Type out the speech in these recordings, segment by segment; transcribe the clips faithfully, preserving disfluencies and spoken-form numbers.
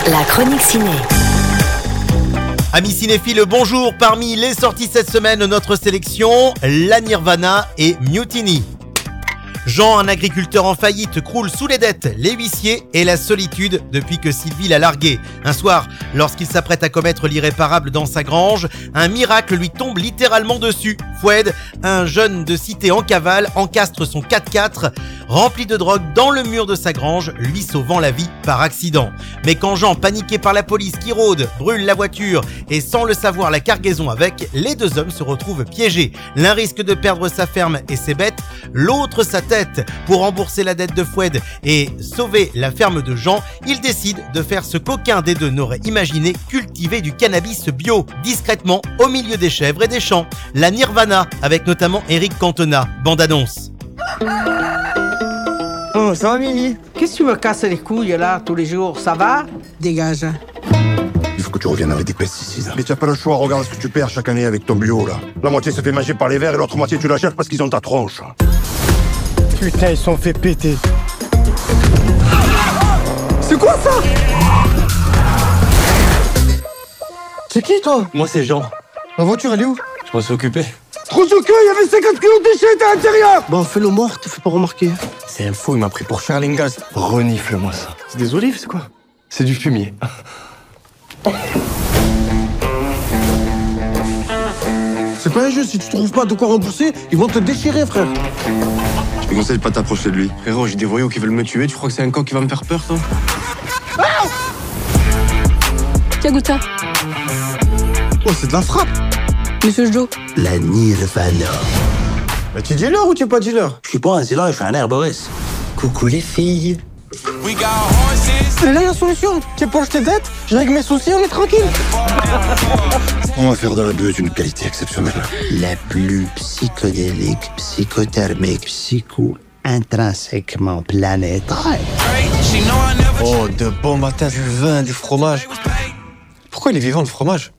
La chronique ciné. Amis cinéphiles, bonjour. Parmi les sorties cette semaine, notre sélection, La Nirvana et Mutiny. Jean, un agriculteur en faillite, croule sous les dettes, les huissiers et la solitude depuis que Sylvie l'a largué. Un soir, lorsqu'il s'apprête à commettre l'irréparable dans sa grange, un miracle lui tombe littéralement dessus. Foued, un jeune de cité en cavale, encastre son quatre-quatre rempli de drogue dans le mur de sa grange, lui sauvant la vie par accident. Mais quand Jean, paniqué par la police qui rôde, brûle la voiture et sans le savoir la cargaison avec, les deux hommes se retrouvent piégés. L'un risque de perdre sa ferme et ses bêtes, l'autre sa tête. Pour rembourser la dette de Foued et sauver la ferme de Jean, il décide de faire ce qu'aucun des deux n'aurait imaginé, cultiver du cannabis bio, discrètement, au milieu des chèvres et des champs. La Nirvana, avec notamment Eric Cantona. Bande annonce. Oh, ça va Mimi? Qu'est-ce que tu me casses les couilles là tous les jours? Ça va? Dégage. Il faut que tu reviennes avec des pesticides. Mais tu n'as pas le choix, regarde ce que tu perds chaque année avec ton bio là. La moitié se fait manger par les vers et l'autre moitié tu la cherches parce qu'ils ont ta tronche. Putain, ils sont fait péter. C'est quoi ça? C'est qui toi? Moi c'est Jean. La voiture elle est où? Je m'en suis occupé. Trop de queue, il y avait cinquante kilos de déchets à l'intérieur. Bon, fais le mort, te fais pas remarquer. C'est un faux, il m'a pris pour Charling Gaz. Renifle-moi ça. C'est des olives, c'est quoi? C'est du fumier. C'est pas un jeu, si tu trouves pas de quoi rembourser, ils vont te déchirer, frère. Je te conseille de pas t'approcher de lui. Frérot, j'ai des voyous qui veulent me tuer, tu crois que c'est un con qui va me faire peur, toi? Qui a goûté ça? Oh, c'est de la frappe. Monsieur Joe. La Nirvana. Mais tu es dealer ou tu es pas dealer? Je suis pas un dealer, je suis un herboriste. Coucou les filles. Mais là, il y a solution. Tu éponges tes dettes, je règle mes soucis, on est tranquille. On va faire de la bœuf d'une qualité exceptionnelle. La plus psychodélique, psychothermique, psycho-intrinsèquement planétaire. Oh, de bon matin, du vin, du fromage. Pourquoi il est vivant le fromage?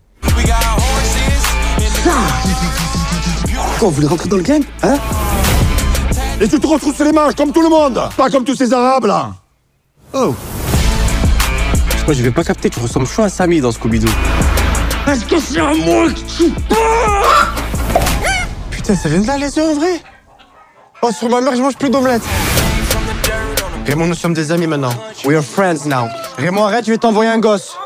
Quoi, vous voulez rentrer dans le gang? Hein? Et tu te retrousses les manches comme tout le monde. Pas comme tous ces arabes là. Oh. Moi, je vais pas capter, tu ressembles chaud à Samy dans Scooby-Doo. Est-ce que c'est à moi que tu parles? Putain, ça vient de là, les yeux, en vrai? Oh, sur ma mère, je mange plus d'omelette. Raymond, nous sommes des amis maintenant. We are friends now. Raymond, arrête, je vais t'envoyer un gosse.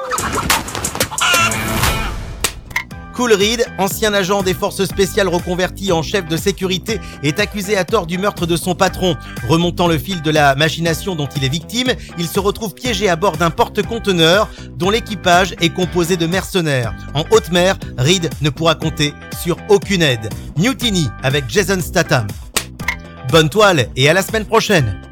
Cool Reed, ancien agent des forces spéciales reconverti en chef de sécurité, est accusé à tort du meurtre de son patron. Remontant le fil de la machination dont il est victime, il se retrouve piégé à bord d'un porte-conteneurs dont l'équipage est composé de mercenaires. En haute mer, Reed ne pourra compter sur aucune aide. Mutiny avec Jason Statham. Bonne toile et à la semaine prochaine.